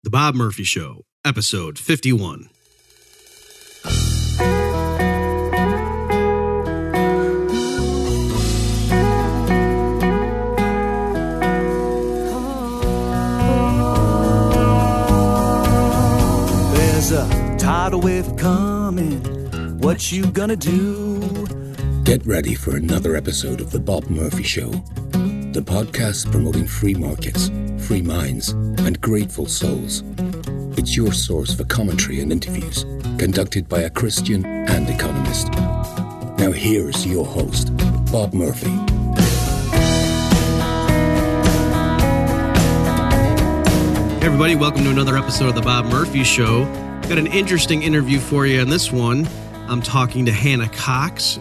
The Bob Murphy Show, episode 51. There's a tidal wave coming. What you gonna do? Get ready for another episode of The Bob Murphy Show, the podcast promoting free markets, free minds, and grateful souls. It's your source for commentary and interviews conducted by a Christian and economist. Now here's your host, Bob Murphy. Hey everybody, welcome to another episode of The Bob Murphy Show. Got an interesting interview for you on this one. I'm talking to Hannah Cox.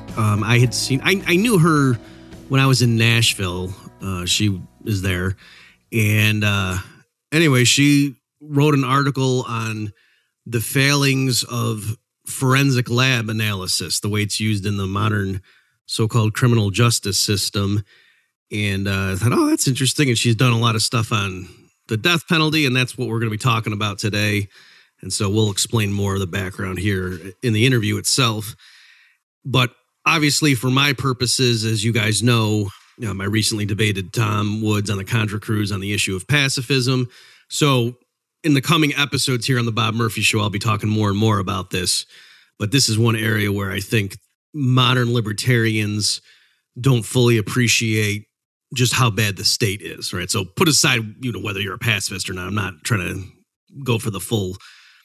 I knew her when I was in Nashville. She is there. And anyway, she wrote an article on the failings of forensic lab analysis, the way it's used in the modern so-called criminal justice system. And I thought, oh, that's interesting. And she's done a lot of stuff on the death penalty, and that's what we're going to be talking about today. And so we'll explain more of the background here in the interview itself. But obviously, for my purposes, as you guys know, I recently debated Tom Woods on the Contra Cruise on the issue of pacifism. So in the coming episodes here on the Bob Murphy Show, I'll be talking more and more about this. But this is one area where I think modern libertarians don't fully appreciate just how bad the state is, right? So put aside, whether you're a pacifist or not. I'm not trying to go for the full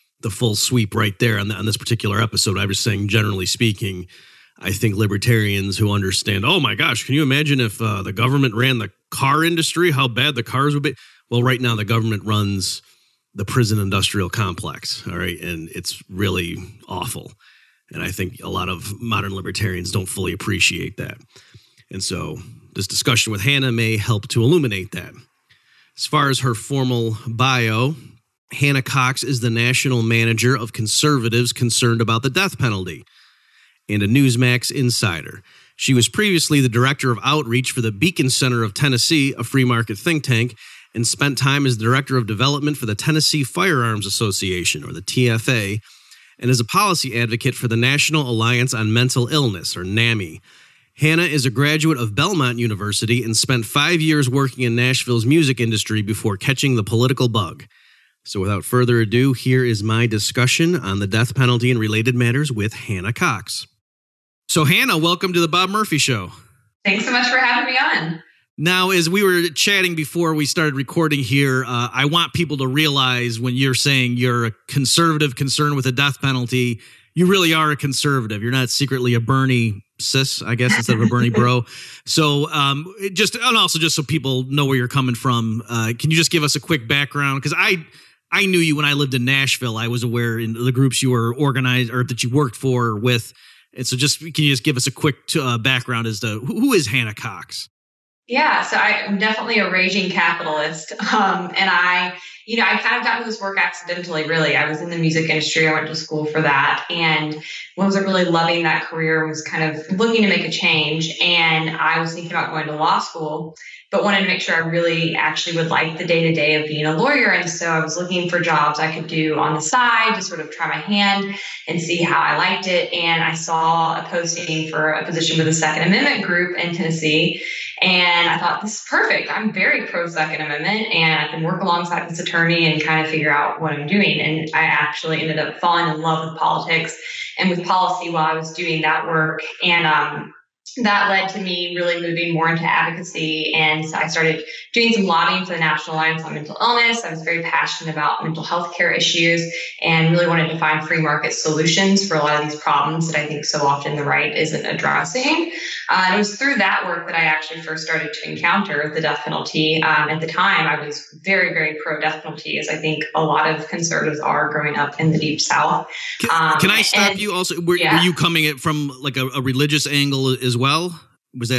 sweep right there on this particular episode. I'm just saying, generally speaking, I think libertarians who understand, oh my gosh, can you imagine if the government ran the car industry, how bad the cars would be? Well, right now the government runs the prison industrial complex, all right? And it's really awful. And I think a lot of modern libertarians don't fully appreciate that. And so this discussion with Hannah may help to illuminate that. As far as her formal bio, Hannah Cox is the national manager of conservatives concerned about the death penalty and a Newsmax insider. She was previously the director of outreach for the Beacon Center of Tennessee, a free market think tank, and spent time as director of development for the Tennessee Firearms Association, or the TFA, and as a policy advocate for the National Alliance on Mental Illness, or NAMI. Hannah is a graduate of Belmont University and spent 5 years working in Nashville's music industry before catching the political bug. So without further ado, here is my discussion on the death penalty and related matters with Hannah Cox. So Hannah, welcome to the Bob Murphy Show. Thanks so much for having me on. Now, as we were chatting before we started recording here, I want people to realize when you're saying you're a conservative concerned with the death penalty, you really are a conservative. You're not secretly a Bernie sis, I guess, instead of a Bernie bro. So also just so people know where you're coming from, can you just give us a quick background? Because I knew you when I lived in Nashville. I was aware in the groups you were organized or that you worked for or with. And so can you just give us a quick background as to who is Hannah Cox? Yeah, so I'm definitely a raging capitalist. And I kind of got into this work accidentally, really. I was in the music industry. I went to school for that and wasn't really loving that career, was kind of looking to make a change. And I was thinking about going to law school, but wanted to make sure I really actually would like the day-to-day of being a lawyer. And so I was looking for jobs I could do on the side to sort of try my hand and see how I liked it. And I saw a posting for a position with the Second Amendment group in Tennessee. And I thought, this is perfect. I'm very pro-Second Amendment, and I can work alongside this attorney and kind of figure out what I'm doing. And I actually ended up falling in love with politics and with policy while I was doing that work. And that led to me really moving more into advocacy. And so I started doing some lobbying for the National Alliance on Mental Illness. I was very passionate about mental health care issues and really wanted to find free market solutions for a lot of these problems that I think so often the right isn't addressing. And it was through that work that I actually first started to encounter the death penalty. At the time, I was very, very pro-death penalty, as I think a lot of conservatives are growing up in the Deep South. Can I stop you also? Were you coming at from like a religious angle as well? Was that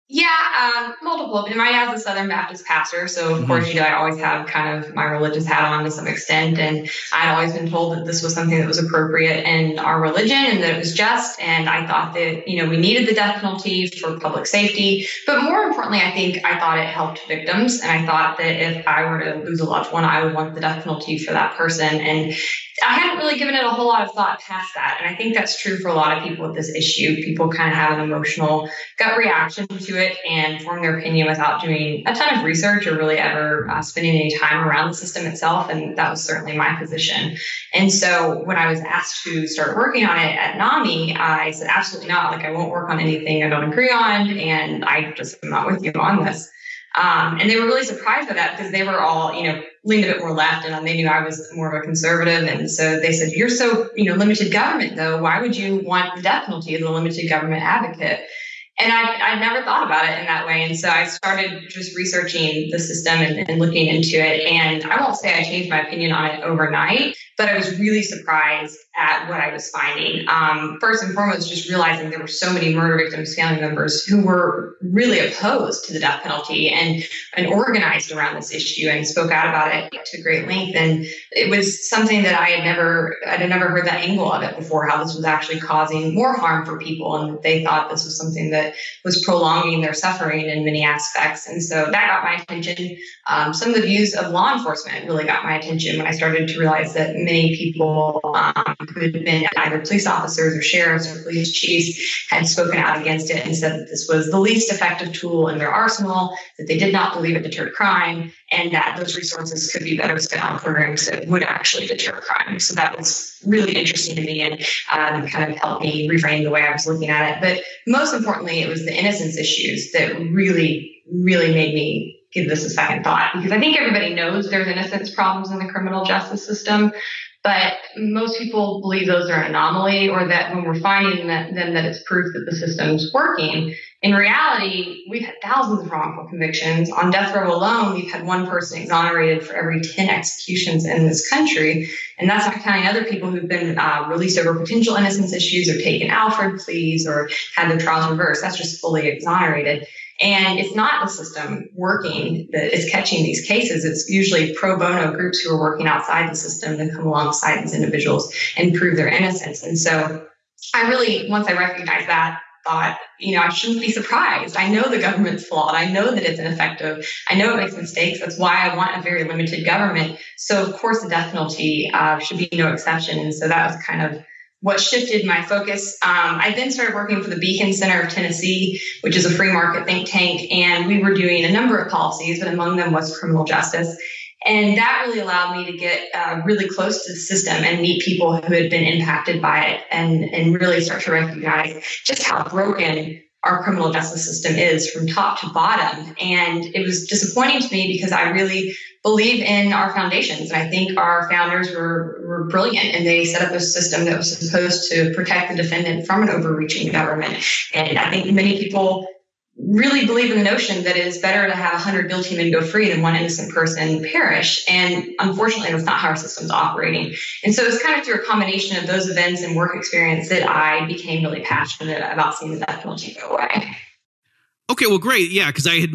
Yeah, multiple. And my dad's a Southern Baptist pastor, so of course, I always have kind of my religious hat on to some extent. And I'd always been told that this was something that was appropriate in our religion and that it was just. And I thought that, we needed the death penalty for public safety. But more importantly, I thought it helped victims. And I thought that if I were to lose a loved one, I would want the death penalty for that person. And I hadn't really given it a whole lot of thought past that. And I think that's true for a lot of people with this issue. People kind of have an emotional gut reaction to it and form their opinion without doing a ton of research or really ever spending any time around the system itself. And that was certainly my position. And so when I was asked to start working on it at NAMI, I said, absolutely not. I won't work on anything I don't agree on. And I just am not with you on this. And they were really surprised by that because they were all, leaned a bit more left and they knew I was more of a conservative. And so they said, you're so, limited government though. Why would you want the death penalty as a limited government advocate? And I never thought about it in that way. And so I started just researching the system and looking into it. And I won't say I changed my opinion on it overnight, but I was really surprised at what I was finding. First and foremost, just realizing there were so many murder victims' family members who were really opposed to the death penalty and organized around this issue and spoke out about it to great length. And it was something that I had never heard that angle of it before, how this was actually causing more harm for people. And they thought this was something that was prolonging their suffering in many aspects. And so that got my attention. Some of the views of law enforcement really got my attention when I started to realize that many people who had been either police officers or sheriffs or police chiefs had spoken out against it and said that this was the least effective tool in their arsenal, that they did not believe it deterred crime, and that those resources could be better spent on programs that would actually deter crime. So that was really interesting to me and kind of helped me reframe the way I was looking at it. But most importantly, it was the innocence issues that really, really made me give this a second thought, because I think everybody knows there's innocence problems in the criminal justice system, but most people believe those are an anomaly, or that when we're finding them that it's proof that the system's working. In reality, we've had thousands of wrongful convictions. On death row alone, we've had one person exonerated for every 10 executions in this country. And that's not counting other people who've been released over potential innocence issues or taken Alfred pleas or had their trials reversed. That's just fully exonerated. And it's not the system working that is catching these cases. It's usually pro bono groups who are working outside the system that come alongside these individuals and prove their innocence. And so I really, once I recognized that, thought, I shouldn't be surprised. I know the government's flawed. I know that it's ineffective. I know it makes mistakes. That's why I want a very limited government. So of course the death penalty should be no exception. And so that was kind of what shifted my focus. I then started working for the Beacon Center of Tennessee, which is a free market think tank. And we were doing a number of policies, but among them was criminal justice. And that really allowed me to get really close to the system and meet people who had been impacted by it and really start to recognize just how broken our criminal justice system is from top to bottom. And it was disappointing to me because I really believe in our foundations. And I think our founders were brilliant, and they set up a system that was supposed to protect the defendant from an overreaching government. And I think many people really believe in the notion that it is better to have 100 guilty men go free than one innocent person perish. And unfortunately, that's not how our system's operating. And so it's kind of through a combination of those events and work experience that I became really passionate about seeing the death penalty go away. Okay, well, great. Yeah, because I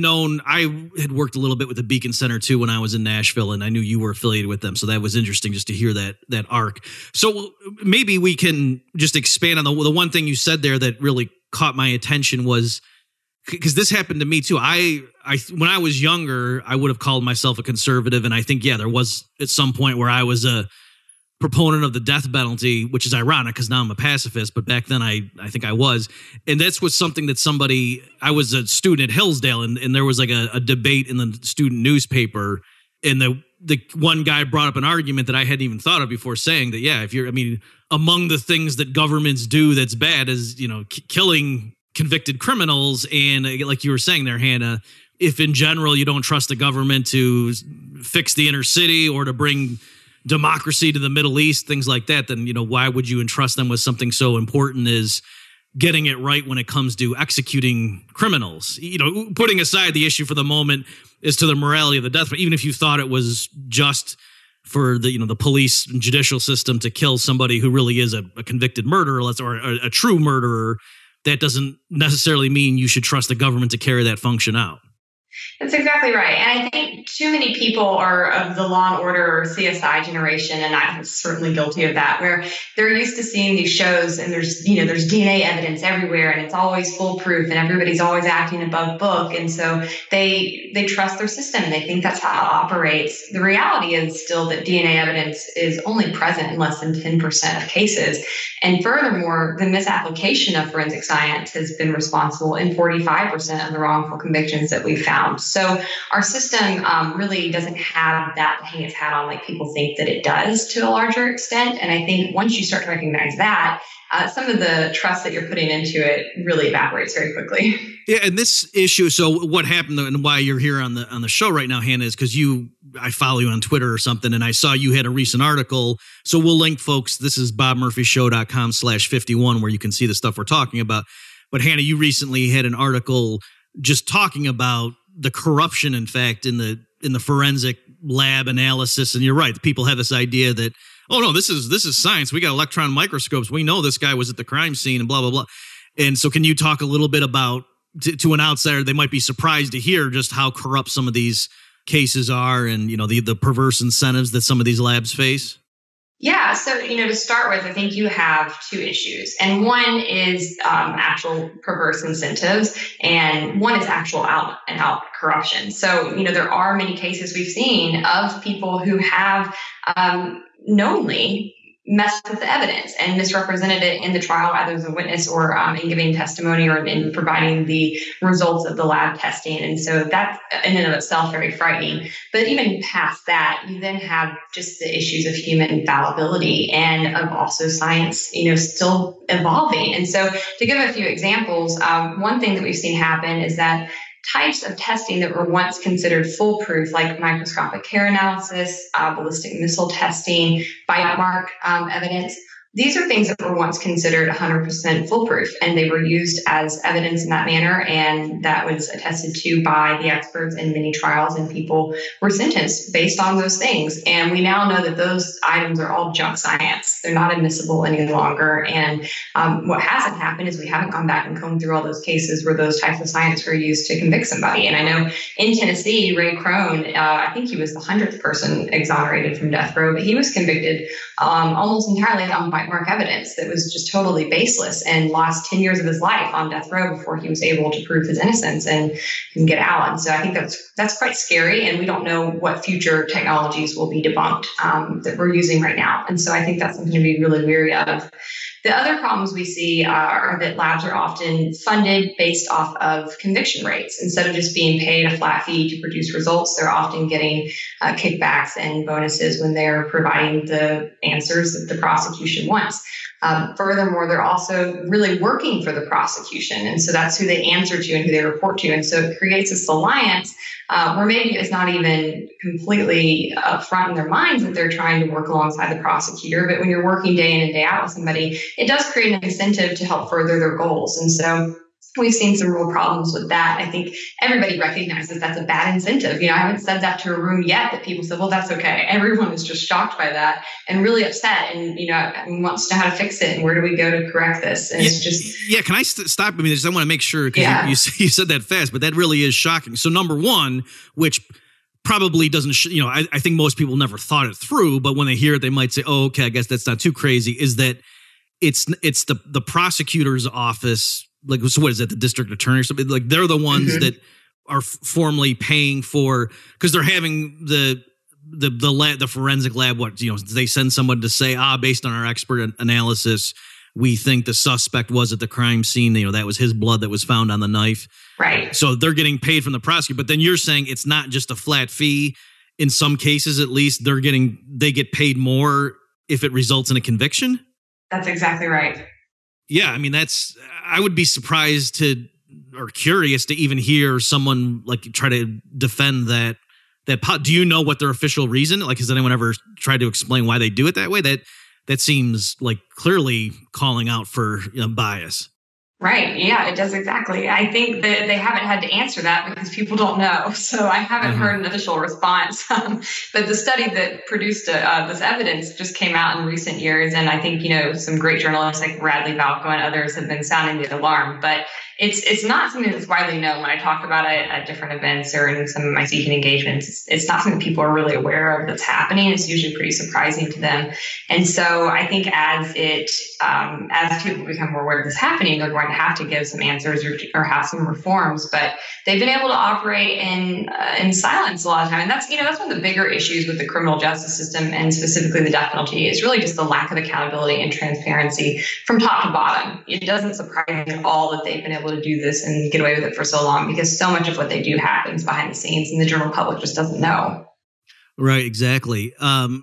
had worked a little bit with the Beacon Center too when I was in Nashville, and I knew you were affiliated with them. So that was interesting just to hear that arc. So maybe we can just expand on the one thing you said there that really caught my attention was, because this happened to me too. I when I was younger, I would have called myself a conservative. And I think, there was at some point where I was a proponent of the death penalty, which is ironic because now I'm a pacifist. But back then I think I was. And that's was something that I was a student at Hillsdale, and there was like a debate in the student newspaper. And the one guy brought up an argument that I hadn't even thought of before, saying that, among the things that governments do that's bad is, killing convicted criminals. And like you were saying there, Hannah, if in general you don't trust the government to fix the inner city or to bring democracy to the Middle East, things like that, then, why would you entrust them with something so important as getting it right when it comes to executing criminals? Putting aside the issue for the moment as to the morality of the death, but even if you thought it was just for the police and judicial system to kill somebody who really is a convicted murderer, or a true murderer, that doesn't necessarily mean you should trust the government to carry that function out. That's exactly right. And I think too many people are of the Law and Order or CSI generation, and I'm certainly guilty of that, where they're used to seeing these shows and there's DNA evidence everywhere and it's always foolproof and everybody's always acting above book. And so they trust their system and they think that's how it operates. The reality is still that DNA evidence is only present in less than 10% of cases. And furthermore, the misapplication of forensic science has been responsible in 45% of the wrongful convictions that we've found. So our system really doesn't have that to hang its hat on like people think that it does to a larger extent. And I think once you start to recognize that, some of the trust that you're putting into it really evaporates very quickly. Yeah, and this issue. So what happened and why you're here on the show right now, Hannah, is because I follow you on Twitter or something, and I saw you had a recent article. So we'll link folks. This is bobmurphyshow.com/51 where you can see the stuff we're talking about. But Hannah, you recently had an article just talking about the corruption, in fact, in the forensic lab analysis. And you're right. People have this idea that, oh no, this is science. We got electron microscopes. We know this guy was at the crime scene and blah, blah, blah. And so can you talk a little bit about, to an outsider, they might be surprised to hear just how corrupt some of these cases are and, the perverse incentives that some of these labs face? Yeah. So, to start with, I think you have two issues. And one is actual perverse incentives, and one is actual out and out corruption. So, there are many cases we've seen of people who have knowingly messed with the evidence and misrepresented it in the trial, either as a witness or in giving testimony or in providing the results of the lab testing. And so that's in and of itself very frightening. But even past that, you then have just the issues of human fallibility and of also science, still evolving. And so to give a few examples, one thing that we've seen happen is that types of testing that were once considered foolproof, like microscopic hair analysis, ballistic missile testing, biomark evidence, these are things that were once considered 100% foolproof, and they were used as evidence in that manner, and that was attested to by the experts in many trials, and people were sentenced based on those things. And we now know that those items are all junk science. They're not admissible any longer. And what hasn't happened is we haven't gone back and combed through all those cases where those types of science were used to convict somebody. And I know in Tennessee, Ray Crone, I think he was the 100th person exonerated from death row, but he was convicted almost entirely on bite-mark evidence that was just totally baseless, and lost 10 years of his life on death row before he was able to prove his innocence and get out. And so I think that's quite scary, and we don't know what future technologies will be debunked that we're using right now. And so I think that's something to be really wary of. The other problems we see are that labs are often funded based off of conviction rates. Instead of just being paid a flat fee to produce results, they're often getting kickbacks and bonuses when they're providing the answers that the prosecution wants. Furthermore, they're also really working for the prosecution. And so that's who they answer to and who they report to. And so it creates this alliance where maybe it's not even completely upfront in their minds that they're trying to work alongside the prosecutor. But when you're working day in and day out with somebody, it does create an incentive to help further their goals. And so we've seen some real problems with that. I think everybody recognizes that's a bad incentive. I haven't said that to a room yet that people said, well, that's okay. Everyone is just shocked by that and really upset and, wants to know how to fix it and where do we go to correct this? And it's just... Yeah, can I stop? I want to make sure, because you said that fast, but that really is shocking. So number one, which probably doesn't, I think most people never thought it through, but when they hear it, they might say, oh, okay, I guess that's not too crazy, is that it's the prosecutor's office. Like, so what is that, the district attorney or something? Like, they're the ones that are formally paying for, because they're having the forensic lab, they send someone to say, based on our expert analysis, we think the suspect was at the crime scene. That was his blood that was found on the knife. Right. So they're getting paid from the prosecutor. But then you're saying it's not just a flat fee. In some cases, at least, they get paid more if it results in a conviction? That's exactly right. Yeah, I would be surprised or curious to even hear someone try to defend that. Do you know what their official reason? Has anyone ever tried to explain why they do it that way? That seems like clearly calling out for bias. Right. Yeah, it does exactly. I think that they haven't had to answer that because people don't know. So I haven't heard an official response. But the study that produced this evidence just came out in recent years. And I think, some great journalists like Radley Balco and others have been sounding the alarm. But it's not something that's widely known. When I talk about it at different events or in some of my speaking engagements, it's not something people are really aware of that's happening. It's usually pretty surprising to them. And so I think as people become more aware of this happening, they're going to have to give some answers or have some reforms. But they've been able to operate in silence a lot of time. And that's one of the bigger issues with the criminal justice system, and specifically the death penalty, is really just the lack of accountability and transparency from top to bottom. It doesn't surprise me at all that they've been able to do this and get away with it for so long, because so much of what they do happens behind the scenes and the general public just doesn't know. Right, exactly.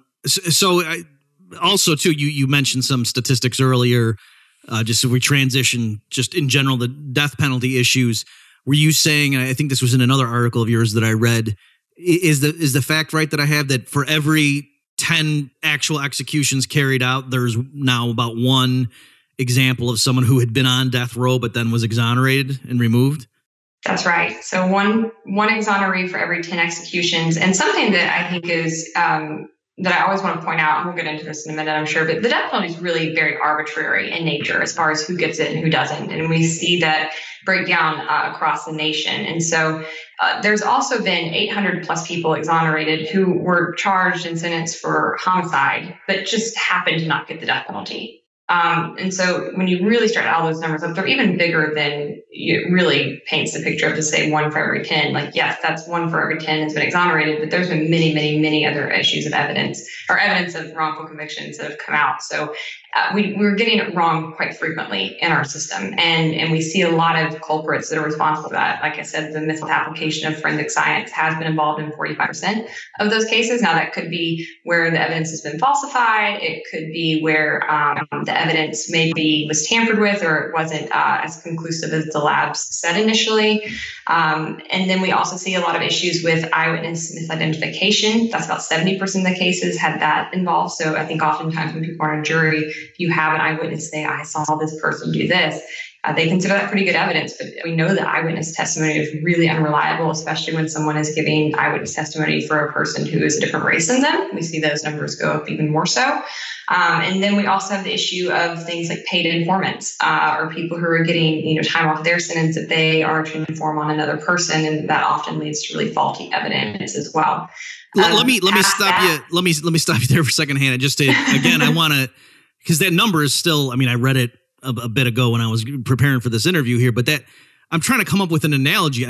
Also, too, you mentioned some statistics earlier, just if we transition just in general, the death penalty issues. Were you saying, and I think this was in another article of yours that I read, is the fact right that I have that for every 10 actual executions carried out, there's now about one example of someone who had been on death row but then was exonerated and removed? That's right. So one exoneree for every 10 executions. And something that I think is that I always want to point out, and we'll get into this in a minute, I'm sure, but the death penalty is really very arbitrary in nature as far as who gets it and who doesn't. And we see that breakdown across the nation. And so there's also been 800 plus people exonerated who were charged and sentenced for homicide, but just happened to not get the death penalty. And so when you really start all those numbers up, they're even bigger than it really paints the picture of, to say 1 for every 10. Like, yes, that's 1 for every 10 has been exonerated, but there's been many, many, many other issues of evidence of wrongful convictions that have come out. So we're getting it wrong quite frequently in our system. And we see a lot of culprits that are responsible for that. Like I said, the misapplication of forensic science has been involved in 45% of those cases. Now, that could be where the evidence has been falsified. It could be where the evidence maybe was tampered with, or it wasn't as conclusive as the labs said initially. And then we also see a lot of issues with eyewitness misidentification. That's about 70% of the cases had that involved. So I think oftentimes when people are on a jury, if you have an eyewitness say, I saw this person do this, they consider that pretty good evidence. But we know that eyewitness testimony is really unreliable, especially when someone is giving eyewitness testimony for a person who is a different race than them. We see those numbers go up even more so. And then we also have the issue of things like paid informants, or people who are getting time off their sentence that they are to inform on another person, and that often leads to really faulty evidence as well. Let me stop you. Let me stop you there for a second, Hannah. Just to, again, I want to, because that number is still, I read it a bit ago when I was preparing for this interview here, but that I'm trying to come up with an analogy.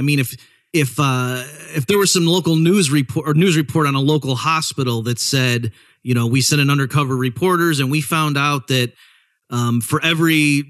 If there was some local news report on a local hospital that said, we sent in undercover reporters and we found out that for every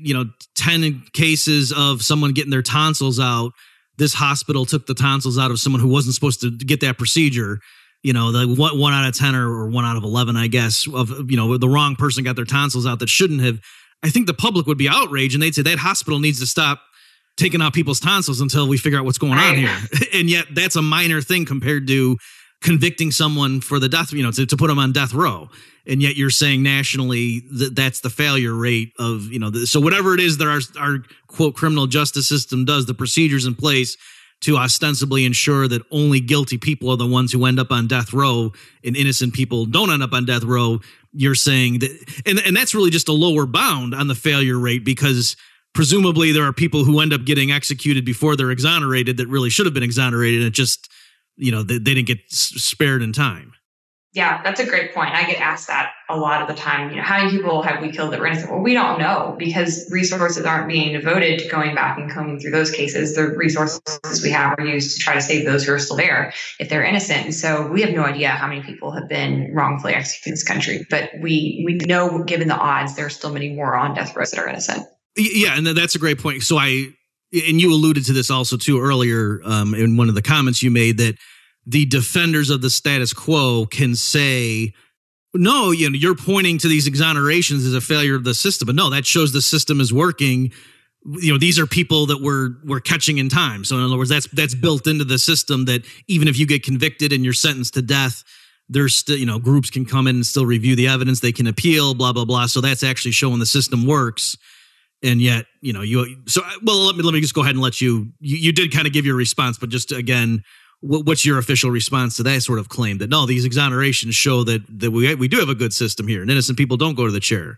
10 cases of someone getting their tonsils out, this hospital took the tonsils out of someone who wasn't supposed to get that procedure. The 1 out of 10 or 1 out of 11, I guess, of the wrong person got their tonsils out that shouldn't have. I think the public would be outraged and they'd say that hospital needs to stop taking out people's tonsils until we figure out what's going on here. And yet that's a minor thing compared to convicting someone for the death, to put them on death row. And yet you're saying nationally that's the failure rate of, so whatever it is that our quote criminal justice system does, the procedures in place to ostensibly ensure that only guilty people are the ones who end up on death row and innocent people don't end up on death row. You're saying that, and that's really just a lower bound on the failure rate, because presumably there are people who end up getting executed before they're exonerated that really should have been exonerated. And it just, they didn't get spared in time. Yeah, that's a great point. I get asked that a lot of the time. How many people have we killed that were innocent? Well, we don't know, because resources aren't being devoted to going back and combing through those cases. The resources we have are used to try to save those who are still there if they're innocent. And so we have no idea how many people have been wrongfully executed in this country. But we know, given the odds, there are still many more on death rows that are innocent. Yeah, and that's a great point. So and you alluded to this also too earlier in one of the comments you made, that the defenders of the status quo can say, no, you're pointing to these exonerations as a failure of the system. But no, that shows the system is working. These are people that we're catching in time. So in other words, that's built into the system, that even if you get convicted and you're sentenced to death, there's still, groups can come in and still review the evidence. They can appeal, blah, blah, blah. So that's actually showing the system works. And yet, let me just go ahead and let you did kind of give your response, but just again, what's your official response to that sort of claim that no, these exonerations show that we do have a good system here and innocent people don't go to the chair?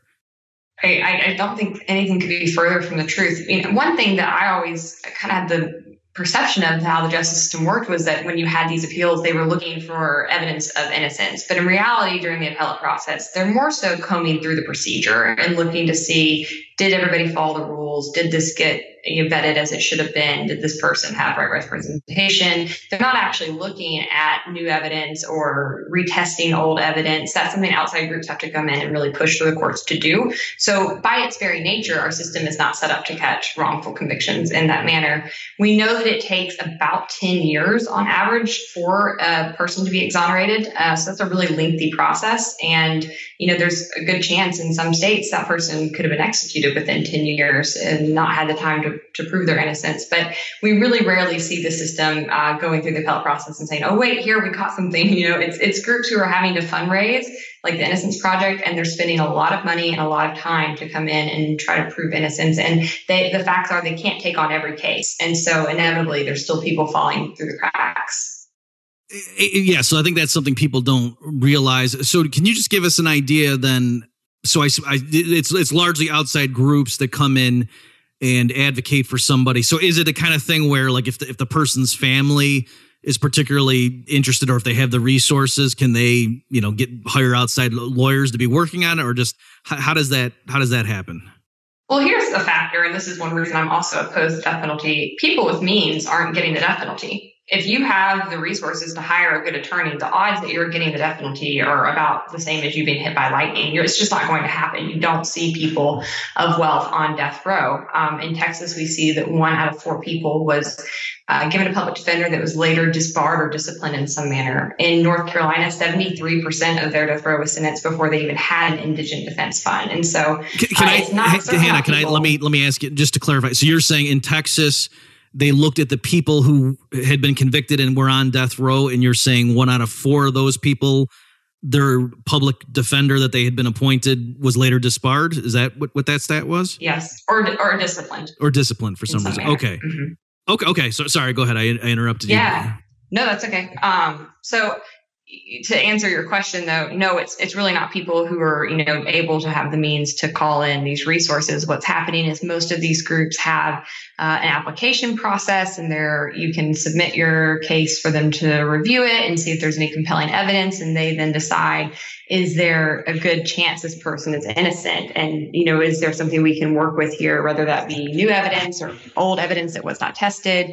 I don't think anything could be further from the truth. One thing that I always kind of had the perception of how the justice system worked was that when you had these appeals, they were looking for evidence of innocence. But in reality, during the appellate process, they're more so combing through the procedure and looking to see, did everybody follow the rules? Did this get vetted as it should have been? Did this person have right representation? They're not actually looking at new evidence or retesting old evidence. That's something outside groups have to come in and really push for the courts to do. So by its very nature, our system is not set up to catch wrongful convictions in that manner. We know that it takes about 10 years on average for a person to be exonerated. So that's a really lengthy process. And, there's a good chance in some states that person could have been executed within 10 years and not had the time to prove their innocence. But we really rarely see the system going through the appellate process and saying, oh, wait, here we caught something. It's groups who are having to fundraise, like the Innocence Project, and they're spending a lot of money and a lot of time to come in and try to prove innocence. And the facts are they can't take on every case. And so inevitably, there's still people falling through the cracks. Yeah, so I think that's something people don't realize. So can you just give us an idea then? So it's largely outside groups that come in and advocate for somebody. So is it a kind of thing where, like, if the person's family is particularly interested, or if they have the resources, can they, hire outside lawyers to be working on it, or just how does that happen? Well, here's a factor, and this is one reason I'm also opposed to the death penalty. People with means aren't getting the death penalty. If you have the resources to hire a good attorney, the odds that you're getting the death penalty are about the same as you being hit by lightning. It's just not going to happen. You don't see people of wealth on death row. In Texas, we see that 1 out of 4 people was given a public defender that was later disbarred or disciplined in some manner. In North Carolina, 73% of their death row was sentenced before they even had an indigent defense fund. And so, Hannah, let me ask you just to clarify. So you're saying in Texas, they looked at the people who had been convicted and were on death row, and you're saying 1 out of 4 of those people, their public defender that they had been appointed was later disbarred? Is that what that stat was? Yes, or disciplined. Or disciplined for some reason. Okay. Mm-hmm. Okay. So sorry, go ahead. I interrupted you. Yeah. No, that's okay. So to answer your question, though, no, it's really not people who are, able to have the means to call in these resources. What's happening is most of these groups have an application process, and you can submit your case for them to review it and see if there's any compelling evidence. And they then decide, is there a good chance this person is innocent? And, is there something we can work with here, whether that be new evidence or old evidence that was not tested,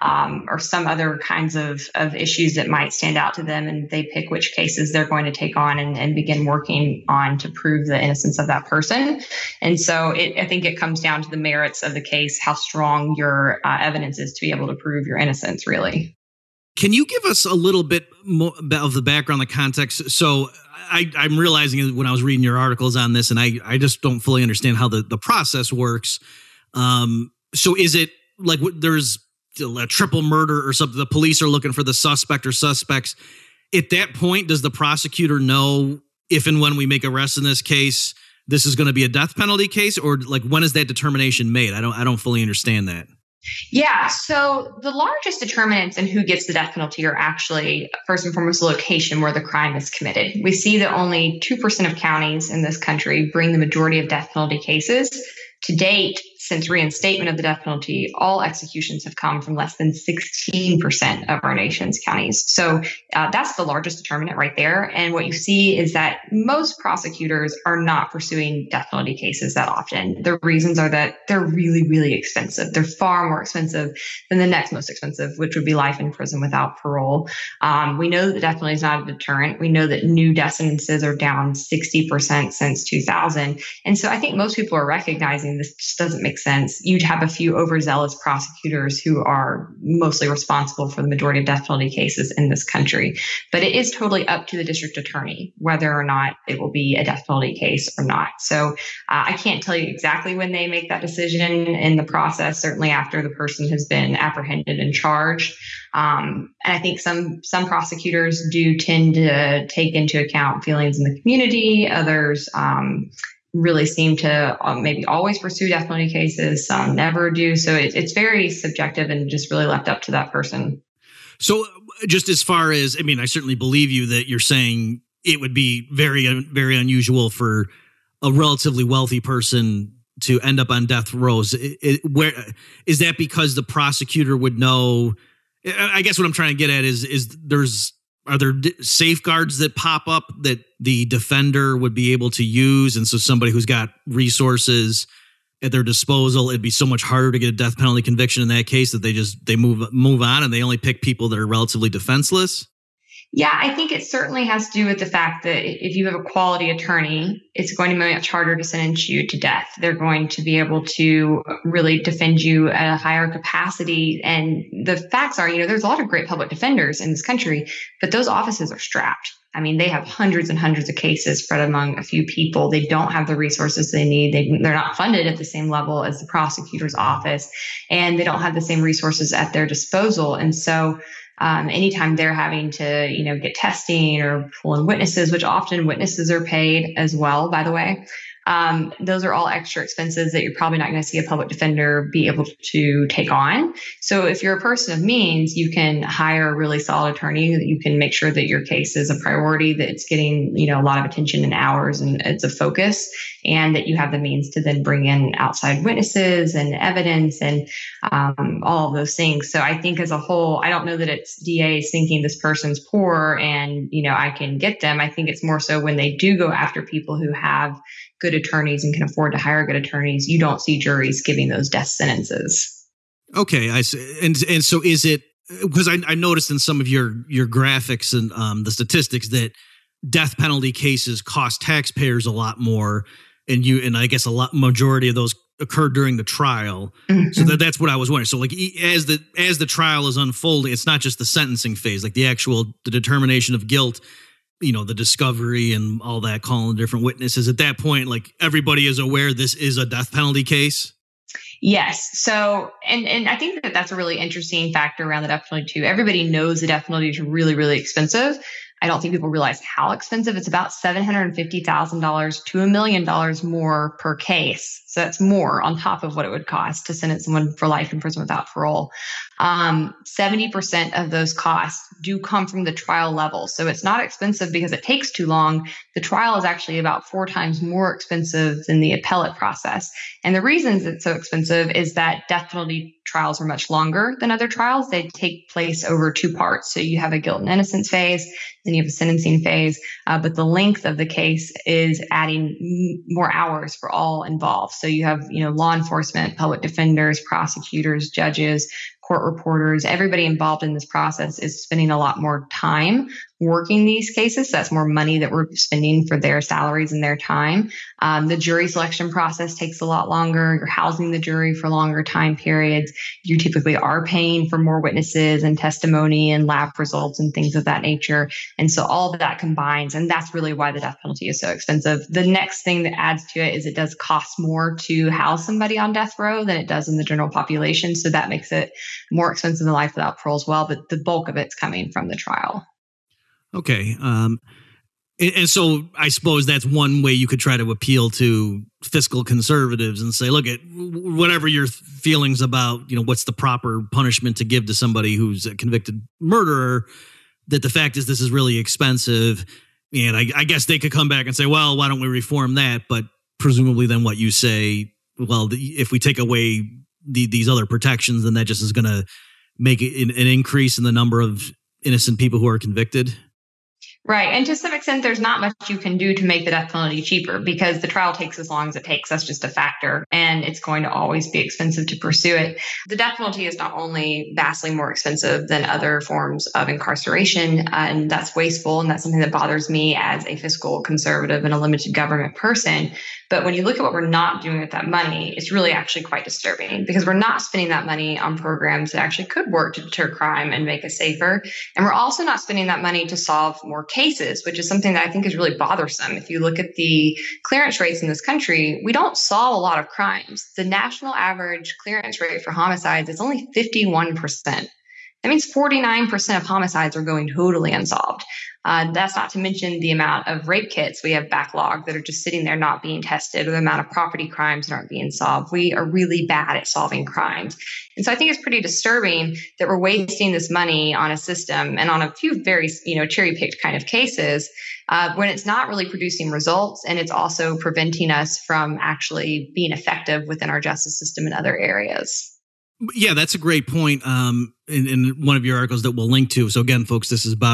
or some other kinds of issues that might stand out to them. And they pick which cases they're going to take on and begin working on to prove the innocence of that person. And so I think it comes down to the merits of the case, how strong your evidence is to be able to prove your innocence, really. Can you give us a little bit more of the background, the context? So I'm realizing when I was reading your articles on this, and I just don't fully understand how the process works. So is it like there's a triple murder or something? The police are looking for the suspect or suspects. At that point, does the prosecutor know if and when we make arrests in this case, this is going to be a death penalty case, or like when is that determination made? I don't fully understand that. Yeah. So the largest determinants in who gets the death penalty are actually, first and foremost, the location where the crime is committed. We see that only 2% of counties in this country bring the majority of death penalty cases. To date, since reinstatement of the death penalty, all executions have come from less than 16% of our nation's counties. So that's the largest determinant right there. And what you see is that most prosecutors are not pursuing death penalty cases that often. The reasons are that they're really, really expensive. They're far more expensive than the next most expensive, which would be life in prison without parole. We know that the death penalty is not a deterrent. We know that new death sentences are down 60% since 2000. And so I think most people are recognizing this just doesn't make sense. You'd have a few overzealous prosecutors who are mostly responsible for the majority of death penalty cases in this country. But it is totally up to the district attorney whether or not it will be a death penalty case or not. So I can't tell you exactly when they make that decision in the process, certainly after the person has been apprehended and charged. And I think some prosecutors do tend to take into account feelings in the community. Others, really seem to maybe always pursue death penalty cases. Some never do. So it's very subjective and just really left up to that person. So just as far as, I mean, I certainly believe you that you're saying it would be very, very unusual for a relatively wealthy person to end up on death rows. Where is that because the prosecutor would know? I guess what I'm trying to get at is are there safeguards that pop up that the defender would be able to use? And so somebody who's got resources at their disposal, it'd be so much harder to get a death penalty conviction in that case that they move on and they only pick people that are relatively defenseless? Yeah, I think it certainly has to do with the fact that if you have a quality attorney, it's going to be much harder to sentence you to death. They're going to be able to really defend you at a higher capacity. And the facts are, there's a lot of great public defenders in this country, but those offices are strapped. I mean, they have hundreds and hundreds of cases spread among a few people. They don't have the resources they need. They're not funded at the same level as the prosecutor's office, and they don't have the same resources at their disposal. And so anytime they're having to, get testing or pull in witnesses, which often witnesses are paid as well, by the way, those are all extra expenses that you're probably not going to see a public defender be able to take on. So if you're a person of means, you can hire a really solid attorney that you can make sure that your case is a priority, that it's getting, a lot of attention and hours and it's a focus, and that you have the means to then bring in outside witnesses and evidence and all of those things. So I think as a whole, I don't know that it's DAs thinking this person's poor and, I can get them. I think it's more so when they do go after people who have good attorneys and can afford to hire good attorneys, you don't see juries giving those death sentences. Okay, I see. And so is it, because I noticed in some of your graphics and the statistics that death penalty cases cost taxpayers a lot more, and I guess majority of those occurred during the trial. Mm-hmm. So that's what I was wondering. So like as the trial is unfolding, it's not just the sentencing phase, like the determination of guilt, the discovery and all that, calling different witnesses. At that point, like everybody is aware this is a death penalty case. Yes. So, and I think that that's a really interesting factor around the death penalty too. Everybody knows the death penalty is really, really expensive. I don't think people realize how expensive. It's about $750,000 to $1 million more per case. So that's more on top of what it would cost to sentence someone for life in prison without parole. 70% of those costs do come from the trial level. So it's not expensive because it takes too long. The trial is actually about 4 times more expensive than the appellate process. And the reasons it's so expensive is that death penalty trials are much longer than other trials. They take place over 2 parts. So you have a guilt and innocence phase, then you have a sentencing phase. But the length of the case is adding more hours for all involved. So you have, law enforcement, public defenders, prosecutors, judges, court reporters, everybody involved in this process is spending a lot more time working these cases. So that's more money that we're spending for their salaries and their time. The jury selection process takes a lot longer. You're housing the jury for longer time periods. You typically are paying for more witnesses and testimony and lab results and things of that nature. And so all of that combines, and that's really why the death penalty is so expensive. The next thing that adds to it is it does cost more to house somebody on death row than it does in the general population. So that makes it more expensive than life without parole as well. But the bulk of it's coming from the trial. Okay. And so I suppose that's one way you could try to appeal to fiscal conservatives and say, look, at whatever your feelings about, what's the proper punishment to give to somebody who's a convicted murderer, that the fact is this is really expensive. And I guess they could come back and say, well, why don't we reform that? But presumably then what you say, well, if we take away these other protections, then that just is going to make it an increase in the number of innocent people who are convicted. Right. And to some extent, there's not much you can do to make the death penalty cheaper because the trial takes as long as it takes. That's just a factor. And it's going to always be expensive to pursue it. The death penalty is not only vastly more expensive than other forms of incarceration, and that's wasteful. And that's something that bothers me as a fiscal conservative and a limited government person. But when you look at what we're not doing with that money, it's really actually quite disturbing because we're not spending that money on programs that actually could work to deter crime and make us safer. And we're also not spending that money to solve more cases, which is something that I think is really bothersome. If you look at the clearance rates in this country, we don't solve a lot of crimes. The national average clearance rate for homicides is only 51%. That means 49% of homicides are going totally unsolved. That's not to mention the amount of rape kits we have backlogged that are just sitting there not being tested, or the amount of property crimes that aren't being solved. We are really bad at solving crimes. And so I think it's pretty disturbing that we're wasting this money on a system and on a few very, cherry-picked kind of cases when it's not really producing results, and it's also preventing us from actually being effective within our justice system in other areas. Yeah, that's a great point in one of your articles that we'll link to. So again, folks, this is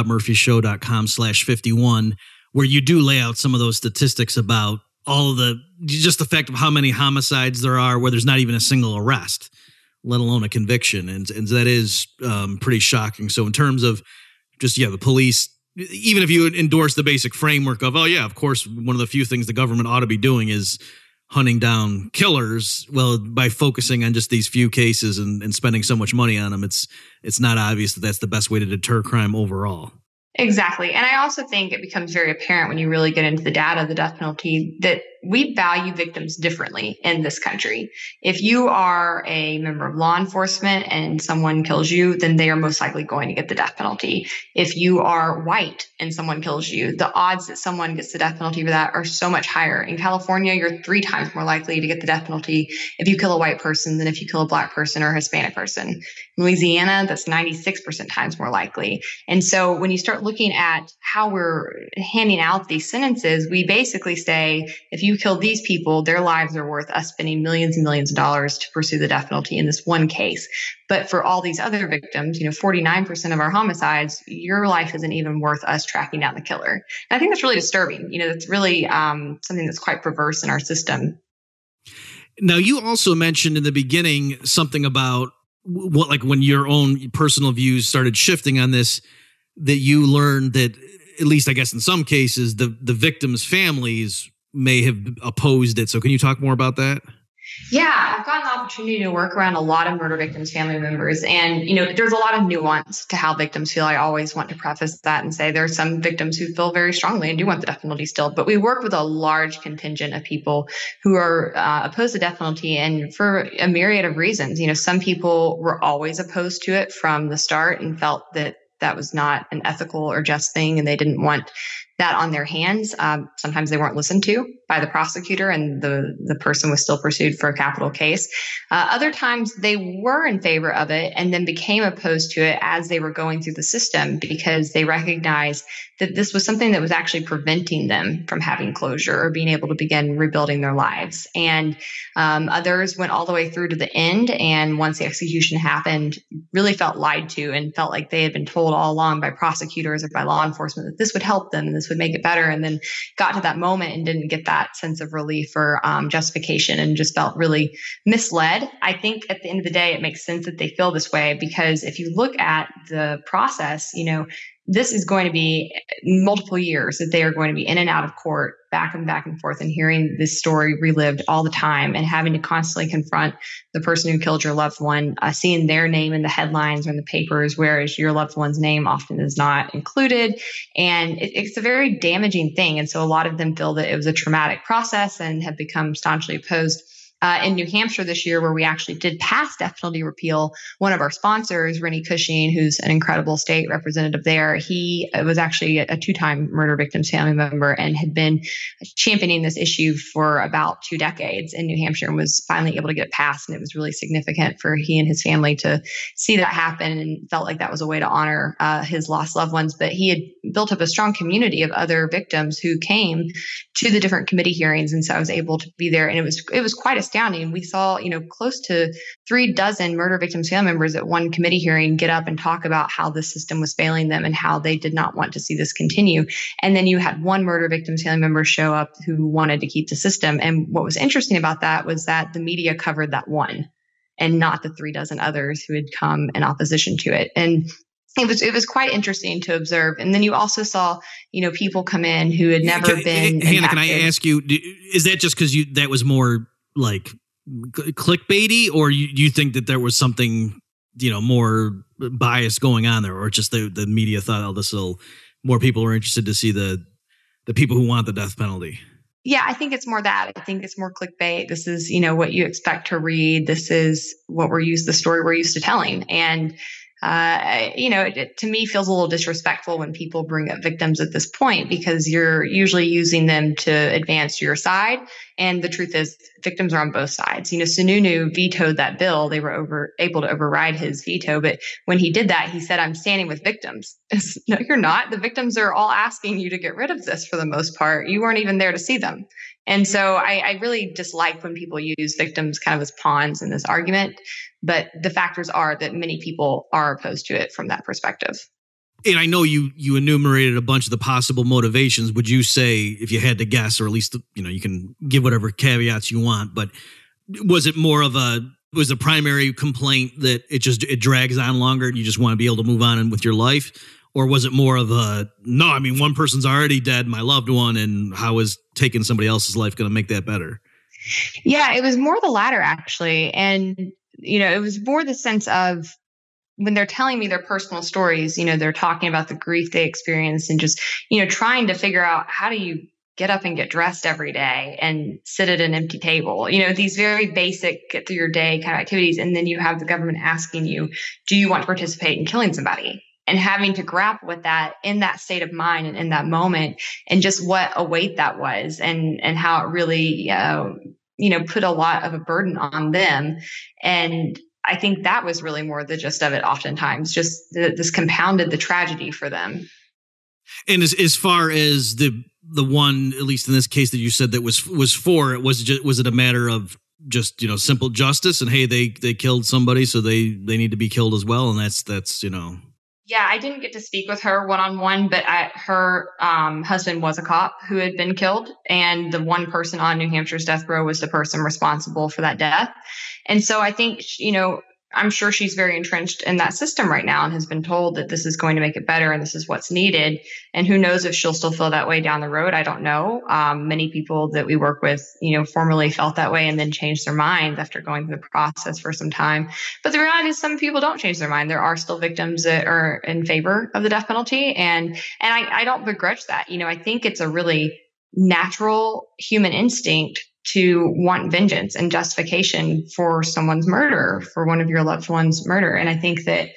bobmurphyshow.com/51, where you do lay out some of those statistics about all of just the fact of how many homicides there are where there's not even a single arrest, let alone a conviction. And that is pretty shocking. So in terms of just, the police, even if you endorse the basic framework of, of course, one of the few things the government ought to be doing is hunting down killers. Well, by focusing on just these few cases and spending so much money on them, it's not obvious that that's the best way to deter crime overall. Exactly. And I also think it becomes very apparent when you really get into the data of the death penalty that we value victims differently in this country. If you are a member of law enforcement and someone kills you, then they are most likely going to get the death penalty. If you are white and someone kills you, the odds that someone gets the death penalty for that are so much higher. In California, you're 3 times more likely to get the death penalty if you kill a white person than if you kill a black person or a Hispanic person. In Louisiana, that's 96% times more likely. And so when you start looking at how we're handing out these sentences, we basically say, if you kill these people, their lives are worth us spending millions and millions of dollars to pursue the death penalty in this one case. But for all these other victims, 49% of our homicides, your life isn't even worth us tracking down the killer. And I think that's really disturbing. That's really something that's quite perverse in our system. Now, you also mentioned in the beginning something about when your own personal views started shifting on this, that you learned that, at least I guess in some cases, the victims' families may have opposed it. So can you talk more about that? Yeah, I've gotten the opportunity to work around a lot of murder victims' family members. And, there's a lot of nuance to how victims feel. I always want to preface that and say there are some victims who feel very strongly and do want the death penalty still. But we work with a large contingent of people who are opposed to death penalty, and for a myriad of reasons. Some people were always opposed to it from the start and felt that that was not an ethical or just thing, and they didn't want that on their hands. Sometimes they weren't listened to by the prosecutor, and the person was still pursued for a capital case. Other times they were in favor of it and then became opposed to it as they were going through the system, because they recognized that this was something that was actually preventing them from having closure or being able to begin rebuilding their lives. And others went all the way through to the end, and once the execution happened, really felt lied to and felt like they had been told all along by prosecutors or by law enforcement that this would help them and this would make it better, and then got to that moment and didn't get that sense of relief or justification and just felt really misled. I think at the end of the day, it makes sense that they feel this way, because if you look at the process, this is going to be multiple years that they are going to be in and out of court, back and forth, and hearing this story relived all the time, and having to constantly confront the person who killed your loved one, seeing their name in the headlines or in the papers, whereas your loved one's name often is not included. And it's a very damaging thing. And so a lot of them feel that it was a traumatic process and have become staunchly opposed. In New Hampshire this year, where we actually did pass death penalty repeal, one of our sponsors, Rennie Cushing, who's an incredible state representative there, he was actually a 2-time murder victim's family member and had been championing this issue for about 2 decades in New Hampshire, and was finally able to get it passed. And it was really significant for he and his family to see that happen, and felt like that was a way to honor his lost loved ones. But he had built up a strong community of other victims who came to the different committee hearings. And so I was able to be there, and it was quite astounding. We saw, close to 3 dozen murder victims' family members at one committee hearing get up and talk about how the system was failing them and how they did not want to see this continue. And then you had one murder victim's family member show up who wanted to keep the system. And what was interesting about that was that the media covered that one and not the 3 dozen others who had come in opposition to it. And it was quite interesting to observe. And then you also saw, people come in who had never been. Hannah, can I ask you, is that just because that was more like clickbaity, or you think that there was something, more bias going on there, or just the media thought, more people are interested to see the people who want the death penalty? Yeah, I think it's more that. I think it's more clickbait. This is, what you expect to read. This is the story we're used to telling. And it to me feels a little disrespectful when people bring up victims at this point, because you're usually using them to advance your side. And the truth is, victims are on both sides. Sununu vetoed that bill. They were able to override his veto. But when he did that, he said, "I'm standing with victims." No, you're not. The victims are all asking you to get rid of this for the most part. You weren't even there to see them. And so I really dislike when people use victims kind of as pawns in this argument. But the factors are that many people are opposed to it from that perspective. And I know you enumerated a bunch of the possible motivations. Would you say, if you had to guess, or at least, you can give whatever caveats you want, but was the primary complaint that it drags on longer and you just want to be able to move on with your life? Or was it more of one person's already dead, my loved one, and how is taking somebody else's life going to make that better? Yeah, it was more the latter, actually. And, it was more the sense of when they're telling me their personal stories, they're talking about the grief they experienced and just, trying to figure out, how do you get up and get dressed every day and sit at an empty table? These very basic get through your day kind of activities. And then you have the government asking you, do you want to participate in killing somebody? And having to grapple with that in that state of mind and in that moment, and just what a weight that was, and how it really, put a lot of a burden on them. And I think that was really more the gist of it oftentimes, just this compounded the tragedy for them. And as far as the one, at least in this case that you said that was for it, was it a matter of just, simple justice and, hey, they killed somebody, so they need to be killed as well? And that's. Yeah, I didn't get to speak with her one-on-one, but her husband was a cop who had been killed. And the one person on New Hampshire's death row was the person responsible for that death. And so I think, I'm sure she's very entrenched in that system right now and has been told that this is going to make it better and this is what's needed. And who knows if she'll still feel that way down the road. I don't know. Many people that we work with, formerly felt that way and then changed their minds after going through the process for some time. But the reality is, some people don't change their mind. There are still victims that are in favor of the death penalty. And I don't begrudge that. I think it's a really natural human instinct to want vengeance and justification for someone's murder, for one of your loved ones' murder. And I think that,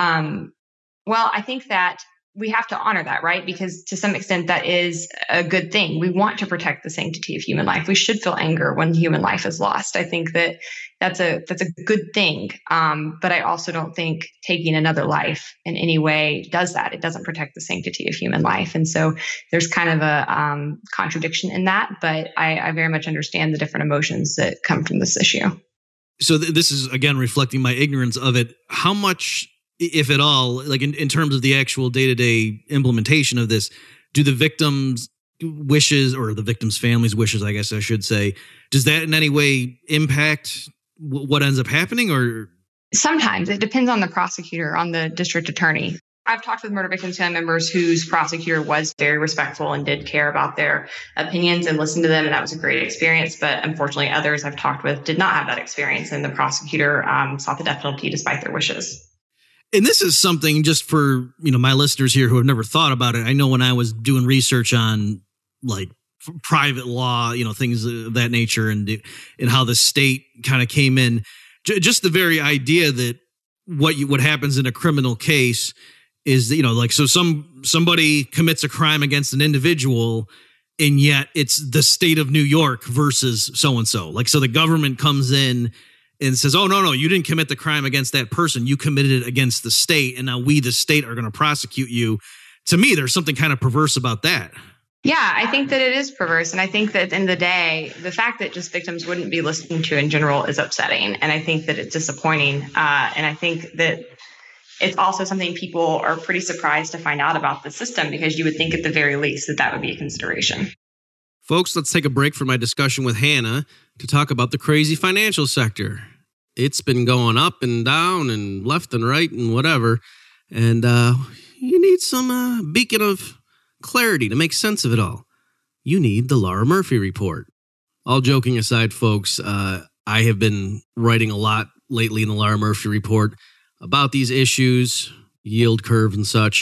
I think that we have to honor that, right? Because to some extent, that is a good thing. We want to protect the sanctity of human life. We should feel anger when human life is lost. I think that that's a good thing. But I also don't think taking another life in any way does that. It doesn't protect the sanctity of human life. And so there's kind of a contradiction in that. But I very much understand the different emotions that come from this issue. So this is, again, reflecting my ignorance of it. How much, if at all, like in terms of the actual day-to-day implementation of this, do the victims' wishes, or the victims' families' wishes, I guess I should say, does that in any way impact what ends up happening? Or sometimes it depends on the prosecutor, on the district attorney. I've talked with murder victims family members whose prosecutor was very respectful and did care about their opinions and listened to them, and that was a great experience. But unfortunately, others I've talked with did not have that experience, and the prosecutor sought the death penalty despite their wishes. And this is something, just for, my listeners here who have never thought about it. I know when I was doing research on like private law, things of that nature, and how the state kind of came in, just the very idea that what happens in a criminal case is, so somebody commits a crime against an individual, and yet it's the state of New York versus so-and-so. Like, so the government comes in and says, oh, no, you didn't commit the crime against that person. You committed it against the state. And now we, the state, are going to prosecute you. To me, there's something kind of perverse about that. Yeah, I think that it is perverse. And I think that at the end of the day, the fact that just victims wouldn't be listened to in general is upsetting. And I think that it's disappointing. And I think that it's also something people are pretty surprised to find out about the system, because you would think at the very least that would be a consideration. Folks, let's take a break from my discussion with Hannah to talk about the crazy financial sector. It's been going up and down and left and right and whatever. And you need some beacon of clarity to make sense of it all. You need the Laura Murphy Report. All joking aside, folks, I have been writing a lot lately in the Laura Murphy Report about these issues, yield curve and such.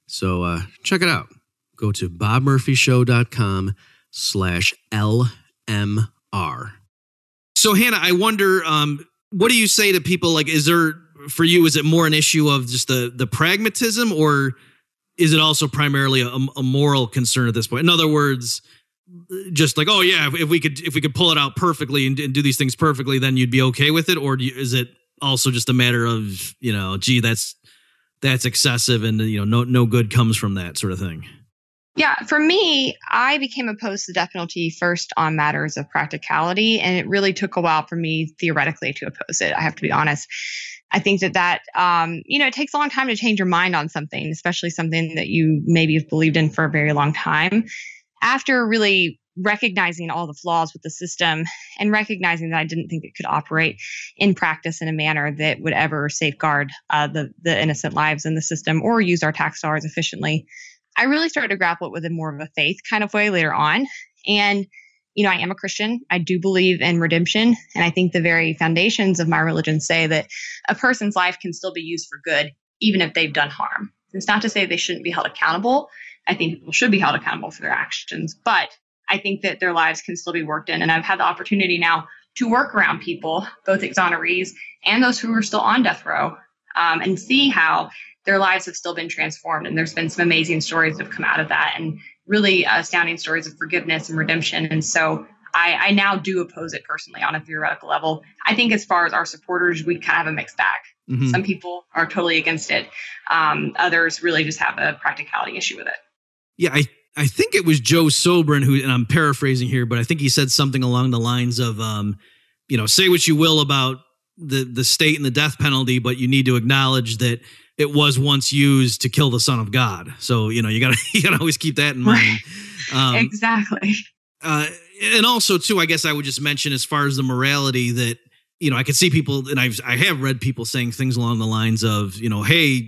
So check it out. Go to bobmurphyshow.com/LMR. So Hannah, I wonder, what do you say to people? Like, for you, is it more an issue of just the pragmatism, or is it also primarily a moral concern at this point? In other words, just like, oh yeah, if we could pull it out perfectly and do these things perfectly, then you'd be okay with it? Or is it also just a matter of, gee, that's excessive and, no good comes from that sort of thing? Yeah, for me, I became opposed to the death penalty first on matters of practicality, and it really took a while for me theoretically to oppose it. I have to be honest. I think that it takes a long time to change your mind on something, especially something that you maybe have believed in for a very long time. After really recognizing all the flaws with the system and recognizing that I didn't think it could operate in practice in a manner that would ever safeguard the innocent lives in the system or use our tax dollars efficiently, I really started to grapple it with a more of a faith kind of way later on. And, I am a Christian. I do believe in redemption. And I think the very foundations of my religion say that a person's life can still be used for good, even if they've done harm. It's not to say they shouldn't be held accountable. I think people should be held accountable for their actions, but I think that their lives can still be worked in. And I've had the opportunity now to work around people, both exonerees and those who are still on death row, and see how their lives have still been transformed. And there's been some amazing stories that have come out of that, and really astounding stories of forgiveness and redemption. And so I now do oppose it personally on a theoretical level. I think as far as our supporters, we kind of have a mixed bag. Mm-hmm. Some people are totally against it. Others really just have a practicality issue with it. Yeah, I think it was Joe Sobran who, and I'm paraphrasing here, but I think he said something along the lines of, say what you will about the state and the death penalty, but you need to acknowledge that it was once used to kill the Son of God. So, you gotta always keep that in mind. Exactly. And also too, I guess I would just mention as far as the morality that, I could see people, and I have read people saying things along the lines of, hey,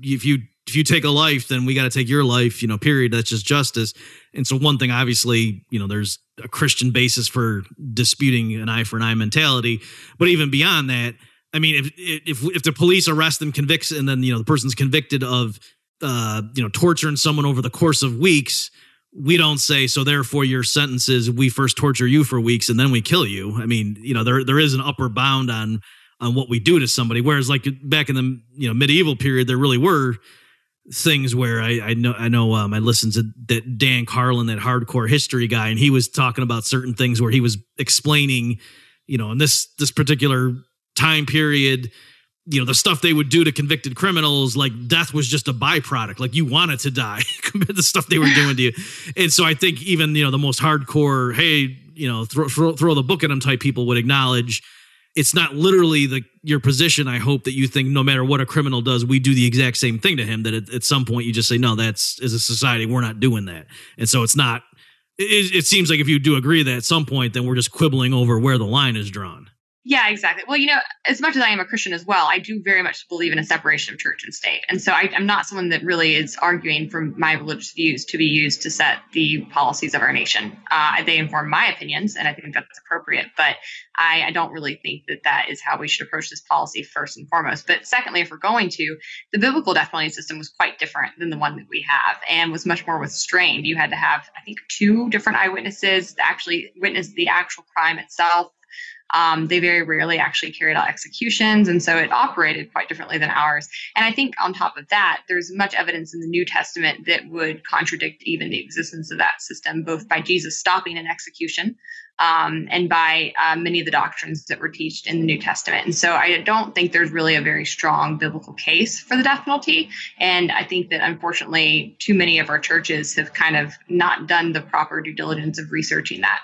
if you take a life, then we got to take your life, period. That's just justice. And so one thing, obviously, there's a Christian basis for disputing an eye for an eye mentality. But even beyond that, I mean, if the police arrest and convicts, and then, the person's convicted of, torturing someone over the course of weeks, we don't say, so therefore your sentence is we first torture you for weeks and then we kill you. I mean, there is an upper bound on what we do to somebody. Whereas like back in the, medieval period, there really were things where I know I listened to that Dan Carlin, that hardcore history guy, and he was talking about certain things where he was explaining, in this particular time period, the stuff they would do to convicted criminals, like death was just a byproduct. Like you wanted to die compared to the stuff they were doing to you. And so I think even, the most hardcore, hey, throw the book at them type people would acknowledge it's not literally your position. I hope that you think no matter what a criminal does, we do the exact same thing to him, that at some point you just say, no, as a society, we're not doing that. And so it's not, it seems like if you do agree that at some point, then we're just quibbling over where the line is drawn. Yeah, exactly. Well, as much as I am a Christian as well, I do very much believe in a separation of church and state. And so I'm not someone that really is arguing for my religious views to be used to set the policies of our nation. They inform my opinions, and I think that's appropriate. But I don't really think that is how we should approach this policy first and foremost. But secondly, if we're going to, the biblical death penalty system was quite different than the one that we have, and was much more restrained. You had to have, I think, 2 different eyewitnesses to actually witness the actual crime itself. They very rarely actually carried out executions, and so it operated quite differently than ours. And I think on top of that, there's much evidence in the New Testament that would contradict even the existence of that system, both by Jesus stopping an execution and by many of the doctrines that were taught in the New Testament. And so I don't think there's really a very strong biblical case for the death penalty. And I think that unfortunately, too many of our churches have kind of not done the proper due diligence of researching that.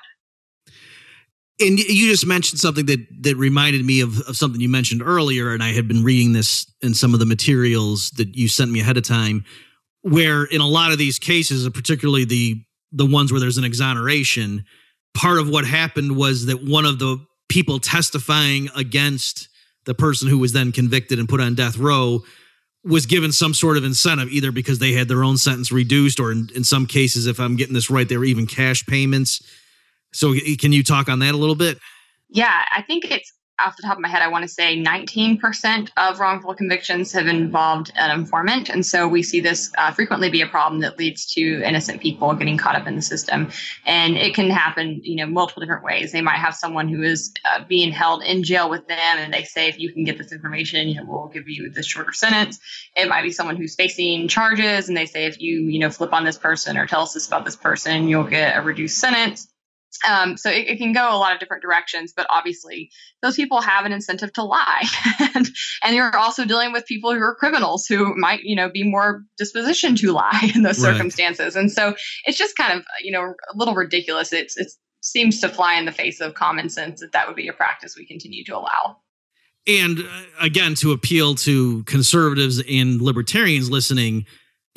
And you just mentioned something that reminded me of something you mentioned earlier, and I had been reading this in some of the materials that you sent me ahead of time, where in a lot of these cases, particularly the ones where there's an exoneration, part of what happened was that one of the people testifying against the person who was then convicted and put on death row was given some sort of incentive, either because they had their own sentence reduced, or in some cases, if I'm getting this right, there were even cash payments. So can you talk on that a little bit? Yeah, I think it's off the top of my head, I want to say 19% of wrongful convictions have involved an informant. And so we see this frequently be a problem that leads to innocent people getting caught up in the system. And it can happen, multiple different ways. They might have someone who is being held in jail with them, and they say, if you can get this information, we'll give you this shorter sentence. It might be someone who's facing charges, and they say, if you, flip on this person or tell us this about this person, you'll get a reduced sentence. So it can go a lot of different directions, but obviously those people have an incentive to lie. and you're also dealing with people who are criminals who might, be more dispositioned to lie in those circumstances. And so it's just kind of, a little ridiculous. It seems to fly in the face of common sense that would be a practice we continue to allow. And again, to appeal to conservatives and libertarians listening,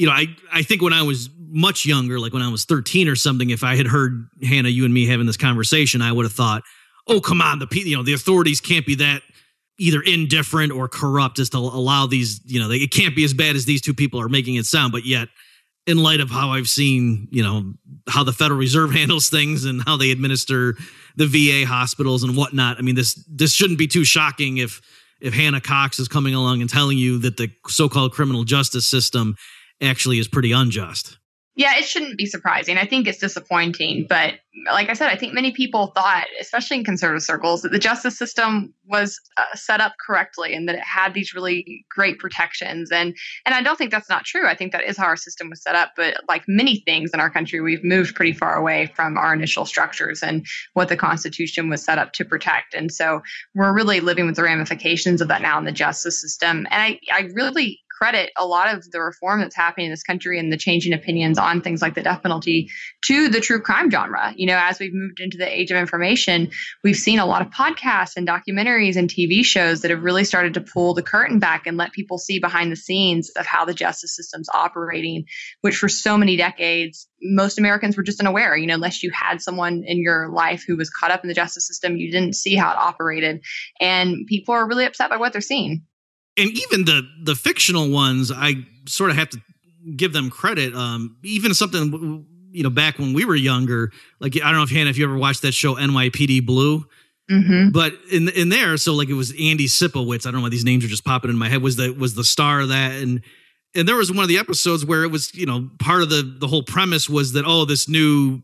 I think when I was much younger, like when I was 13 or something, if I had heard, Hannah, you and me having this conversation, I would have thought, oh, come on, the authorities can't be that either indifferent or corrupt as to allow these, it can't be as bad as these two people are making it sound. But yet, in light of how I've seen, how the Federal Reserve handles things and how they administer the VA hospitals and whatnot, I mean, this shouldn't be too shocking if Hannah Cox is coming along and telling you that the so-called criminal justice system actually is pretty unjust. Yeah, it shouldn't be surprising. I think it's disappointing. But like I said, I think many people thought, especially in conservative circles, that the justice system was set up correctly and that it had these really great protections. And I don't think that's not true. I think that is how our system was set up. But like many things in our country, we've moved pretty far away from our initial structures and what the Constitution was set up to protect. And so we're really living with the ramifications of that now in the justice system. And I really credit a lot of the reform that's happening in this country and the changing opinions on things like the death penalty to the true crime genre. As we've moved into the age of information, we've seen a lot of podcasts and documentaries and TV shows that have really started to pull the curtain back and let people see behind the scenes of how the justice system's operating, which for so many decades, most Americans were just unaware. Unless you had someone in your life who was caught up in the justice system, you didn't see how it operated. And people are really upset by what they're seeing. And even the fictional ones, I sort of have to give them credit. Even something, back when we were younger, like, I don't know if Hannah, if you ever watched that show NYPD Blue, but in there, so like it was Andy Sipowicz. I don't know why these names are just popping in my head. Was the star of that, and there was one of the episodes where it was, part of the whole premise was that this new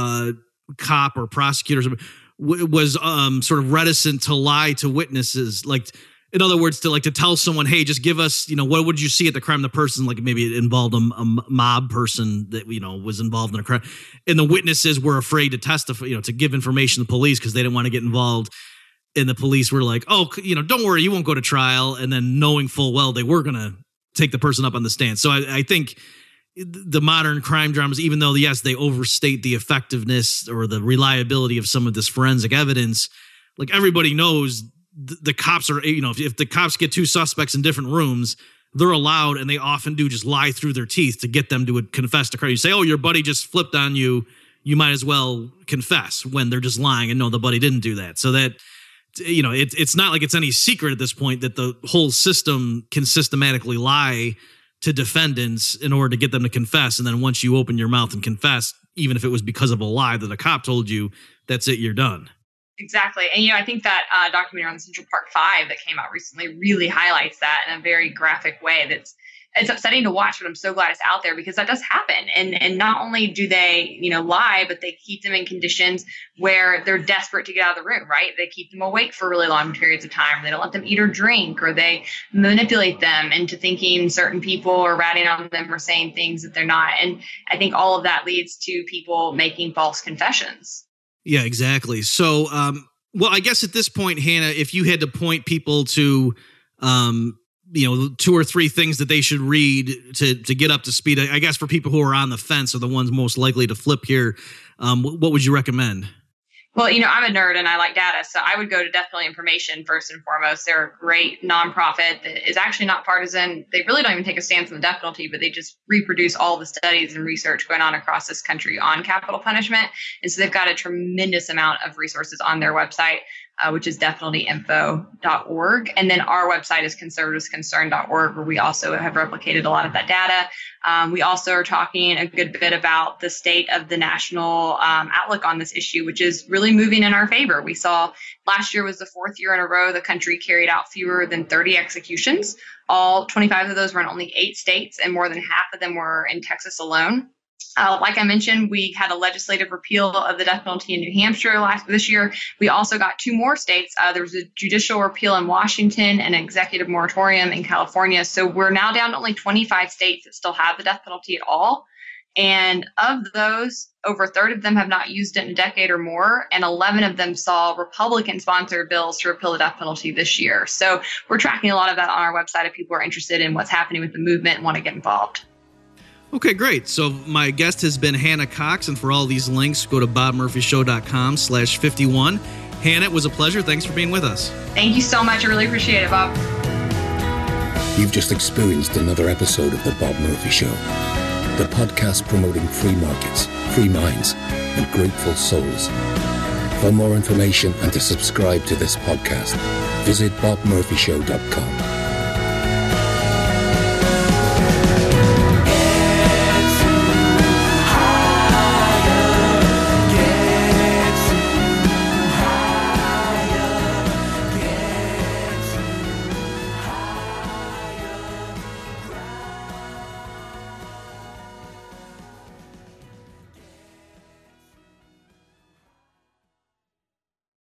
cop or prosecutor was sort of reticent to lie to witnesses, like. In other words, to tell someone, hey, just give us, what would you see at the crime? The person, like maybe it involved a mob person that, was involved in a crime. And the witnesses were afraid to testify, to give information to the police because they didn't want to get involved. And the police were like, oh, don't worry, you won't go to trial. And then knowing full well they were going to take the person up on the stand. So I think the modern crime dramas, even though, yes, they overstate the effectiveness or the reliability of some of this forensic evidence, like everybody knows the cops are, if the cops get two suspects in different rooms, they're allowed, and they often do, just lie through their teeth to get them to confess to crime. You say, oh, your buddy just flipped on you, you might as well confess, when they're just lying and no, the buddy didn't do that. So that, it's not like it's any secret at this point that the whole system can systematically lie to defendants in order to get them to confess. And then once you open your mouth and confess, even if it was because of a lie that a cop told you, that's it, you're done. Exactly. And, I think that documentary on Central Park 5 that came out recently really highlights that in a very graphic way. It's upsetting to watch, but I'm so glad it's out there because that does happen. And not only do they, lie, but they keep them in conditions where they're desperate to get out of the room, right? They keep them awake for really long periods of time. They don't let them eat or drink, or they manipulate them into thinking certain people are ratting on them or saying things that they're not. And I think all of that leads to people making false confessions. Yeah, exactly. So, well, I guess at this point, Hannah, if you had to point people to, 2 or 3 things that they should read to get up to speed, I guess for people who are on the fence or the ones most likely to flip here, what would you recommend? Well, I'm a nerd and I like data, so I would go to Death Penalty Information first and foremost. They're a great nonprofit that is actually not partisan. They really don't even take a stance on the death penalty, but they just reproduce all the studies and research going on across this country on capital punishment. And so they've got a tremendous amount of resources on their website. which is deathpenaltyinfo.org. And then our website is conservativesconcern.org, where we also have replicated a lot of that data. We also are talking a good bit about the state of the national outlook on this issue, which is really moving in our favor. We saw last year was the fourth year in a row the country carried out fewer than 30 executions. All 25 of those were in only 8 states, and more than half of them were in Texas alone. Like I mentioned, we had a legislative repeal of the death penalty in New Hampshire this year. We also got 2 more states. There was a judicial repeal in Washington and an executive moratorium in California. So we're now down to only 25 states that still have the death penalty at all. And of those, over a third of them have not used it in a decade or more, and 11 of them saw Republican-sponsored bills to repeal the death penalty this year. So we're tracking a lot of that on our website if people are interested in what's happening with the movement and want to get involved. Okay, great. So my guest has been Hannah Cox, and for all these links, go to bobmurphyshow.com/51. Hannah, it was a pleasure. Thanks for being with us. Thank you so much. I really appreciate it, Bob. You've just experienced another episode of The Bob Murphy Show, the podcast promoting free markets, free minds, and grateful souls. For more information and to subscribe to this podcast, visit bobmurphyshow.com.